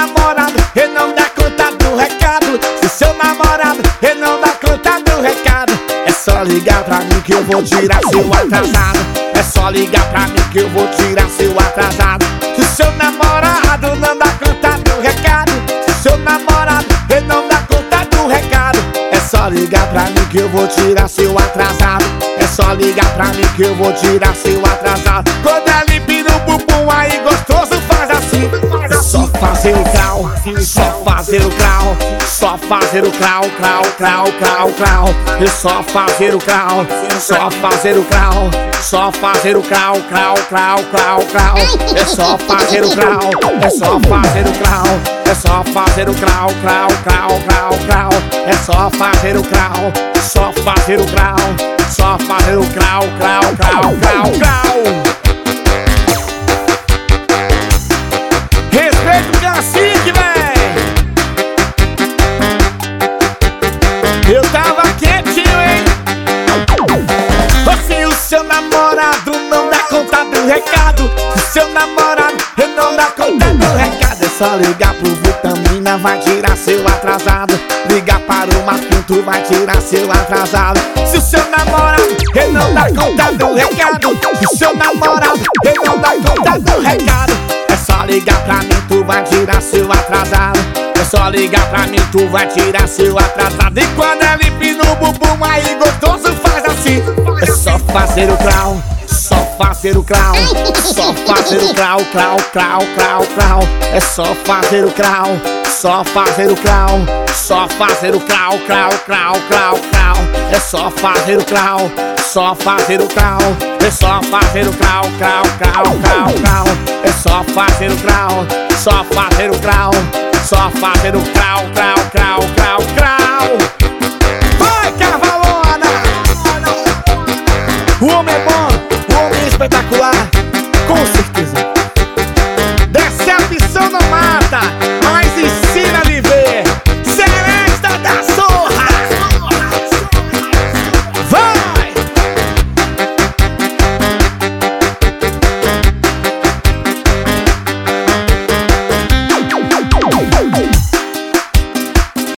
namorado ele não dá conta do recado, se seu namorado ele não dá conta do recado, é só ligar pra mim que eu vou tirar seu atrasado. É só ligar pra mim que eu vou tirar seu atrasado. Se seu namorado não dá conta do recado, se seu namorado ele não dá conta do recado, é só ligar pra mim que eu vou tirar seu atrasado. É só ligar pra mim que eu vou tirar seu atrasado. Quando ela empina o bumbum aí gostoso faz assim. É só fazer o grau, só fazer o grau, só fazer o grau, grau, grau, grau, grau. É só fazer o grau, só fazer o grau, só fazer o grau, grau, grau, grau, grau. É só fazer o grau, é só fazer o grau, é só fazer o grau, grau, grau, grau, grau. É só fazer o grau, só fazer o grau, só fazer o grau, grau, grau, grau, grau. Respeita o cacique, véi. Eu tava quietinho, hein? Se o seu namorado não dá conta do recado, se seu namorado não dá conta do recado, é só ligar pro Vitamina, vai tirar seu atrasado. Ligar para o Marquinhos, tu vai tirar seu atrasado. Se o seu namorado não dá conta do recado, se o seu namorado não dá conta do recado, é só ligar pra mim, tu vai tirar seu atrasado. É só ligar pra mim, tu vai tirar seu atrasado. E quando ela empina o bumbum aí gostoso faz assim. É só fazer o grau, só fazer o grau, só fazer o grau, grau, grau, grau, grau. É só fazer o grau, só fazer o grau, só fazer o grau, grau, grau, grau, grau. É só fazer o grau, só fazer o grau, é só fazer o grau, grau, grau, grau, grau. É só fazer o grau, só fazer o grau, só fazer o grau, grau, grau, grau, grau.